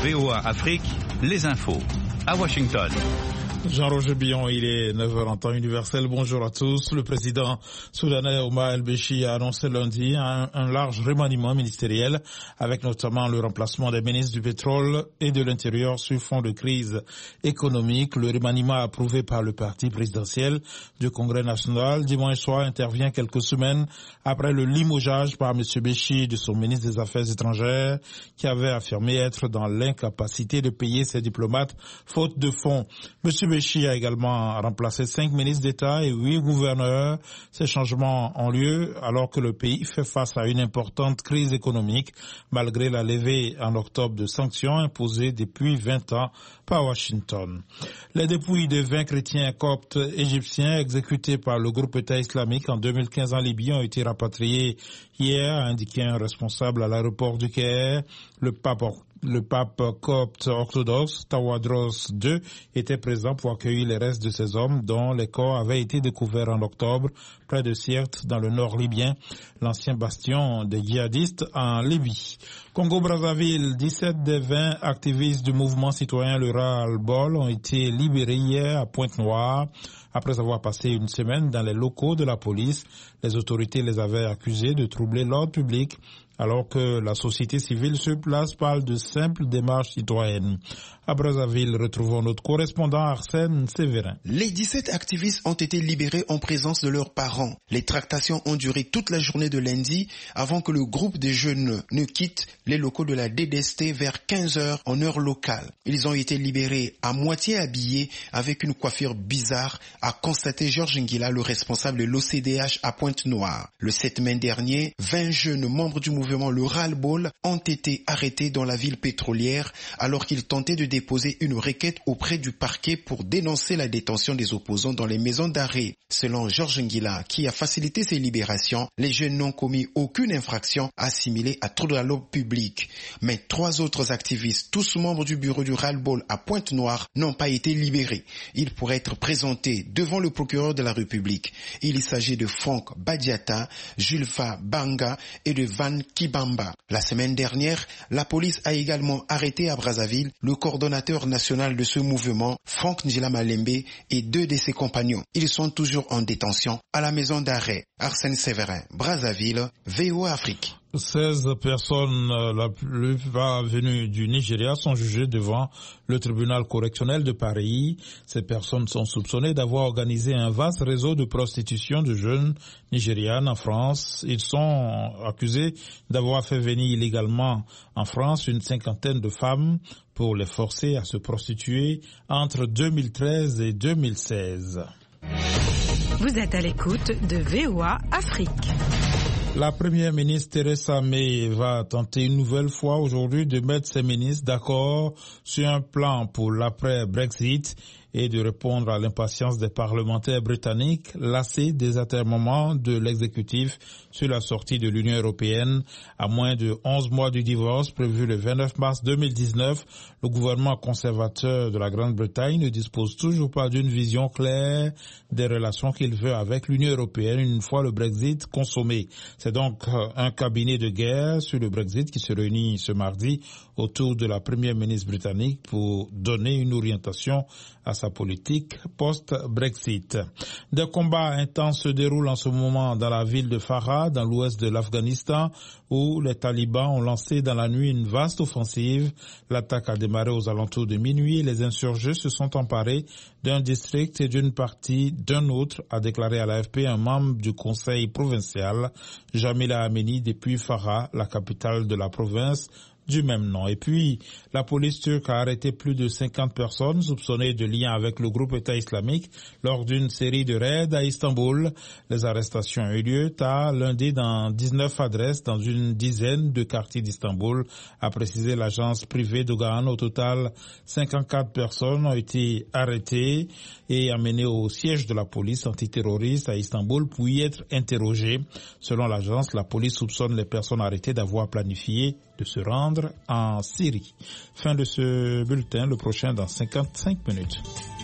VOA Afrique, les infos. À Washington. Jean-Roger Billon, il est 9h en temps universel. Bonjour à tous. Le président soudanais Omar el-Béchir a annoncé lundi un large remaniement ministériel avec notamment le remplacement des ministres du pétrole et de l'intérieur sur fond de crise économique. Le remaniement approuvé par le parti présidentiel du Congrès national dimanche soir intervient quelques semaines après le limogeage par M. Béchir de son ministre des Affaires étrangères qui avait affirmé être dans l'incapacité de payer ses diplomates faute de fonds. M. Béchir a également remplacé 5 ministres d'État et 8 gouverneurs. Ces changements ont lieu alors que le pays fait face à une importante crise économique malgré la levée en octobre de sanctions imposées depuis 20 ans par Washington. Les dépouilles de 20 chrétiens coptes égyptiens exécutés par le groupe État islamique en 2015 en Libye ont été rapatriées hier, a indiqué un responsable à l'aéroport du Caire. Le pape copte orthodoxe Tawadros II était présent pour accueillir les restes de ces hommes dont les corps avaient été découverts en octobre près de Sirte dans le nord libyen, l'ancien bastion des djihadistes en Libye. Congo-Brazzaville, 17 des 20 activistes du mouvement citoyen Le Ras-le-Bol ont été libérés hier à Pointe-Noire. Après avoir passé une semaine dans les locaux de la police, les autorités les avaient accusés de troubler l'ordre public alors que la société civile sur place parle de simples démarches citoyennes. À Brazzaville, retrouvons notre correspondant Arsène Sévérin. Les 17 activistes ont été libérés en présence de leurs parents. Les tractations ont duré toute la journée de lundi avant que le groupe de jeunes ne quitte les locaux de la DDST vers 15h en heure locale. Ils ont été libérés à moitié habillés avec une coiffure bizarre, a constaté Georges Nguila, le responsable de l'OCDH à Pointe-Noire. Le 7 mai dernier, 20 jeunes membres du mouvement Le Ras-le-Bol ont été arrêtés dans la ville pétrolière alors qu'ils tentaient de déposer une requête auprès du parquet pour dénoncer la détention des opposants dans les maisons d'arrêt. Selon Georges Nguila, qui a facilité ces libérations, les jeunes n'ont commis aucune infraction assimilée à trouble à l'ordre public. Mais 3 autres activistes, tous membres du bureau du Ras-le-Bol à Pointe-Noire, n'ont pas été libérés. Ils pourraient être présentés devant le procureur de la République. Il s'agit de Franck Badiata, Julfa Banga et de Van Kibamba. La semaine dernière, la police a également arrêté à Brazzaville le coordonnateur national de ce mouvement, Franck Njila Malembe, et 2 de ses compagnons. Ils sont toujours en détention à la maison d'arrêt. Arsène Sévérin, Brazzaville, VOA Afrique. 16 personnes, la plupart venues du Nigeria, sont jugées devant le tribunal correctionnel de Paris. Ces personnes sont soupçonnées d'avoir organisé un vaste réseau de prostitution de jeunes nigérianes en France. Ils sont accusés d'avoir fait venir illégalement en France une 50aine de femmes pour les forcer à se prostituer entre 2013 et 2016. Vous êtes à l'écoute de VOA Afrique. La première ministre Theresa May va tenter une nouvelle fois aujourd'hui de mettre ses ministres d'accord sur un plan pour l'après-Brexit et de répondre à l'impatience des parlementaires britanniques lassés des atermoiements de l'exécutif sur la sortie de l'Union européenne. À moins de 11 mois du divorce prévu le 29 mars 2019, le gouvernement conservateur de la Grande-Bretagne ne dispose toujours pas d'une vision claire des relations qu'il veut avec l'Union européenne une fois le Brexit consommé. C'est donc un cabinet de guerre sur le Brexit qui se réunit ce mardi autour de la première ministre britannique pour donner une orientation à sa politique post-Brexit. Des combats intenses se déroulent en ce moment dans la ville de Farah, dans l'ouest de l'Afghanistan, où les talibans ont lancé dans la nuit une vaste offensive. L'attaque a démarré aux alentours de minuit et les insurgés se sont emparés d'un district et d'une partie d'un autre, a déclaré à l'AFP un membre du conseil provincial, Jamila Amini, depuis Farah, la capitale de la province du même nom. Et puis, la police turque a arrêté plus de 50 personnes soupçonnées de lien avec le groupe État islamique lors d'une série de raids à Istanbul. Les arrestations ont eu lieu tard lundi dans 19 adresses dans une dizaine de quartiers d'Istanbul, a précisé l'agence privée d'Ogan. Au total, 54 personnes ont été arrêtées et amenées au siège de la police antiterroriste à Istanbul pour y être interrogées. Selon l'agence, la police soupçonne les personnes arrêtées d'avoir planifié de se rendre en Syrie. Fin de ce bulletin, le prochain dans 55 minutes.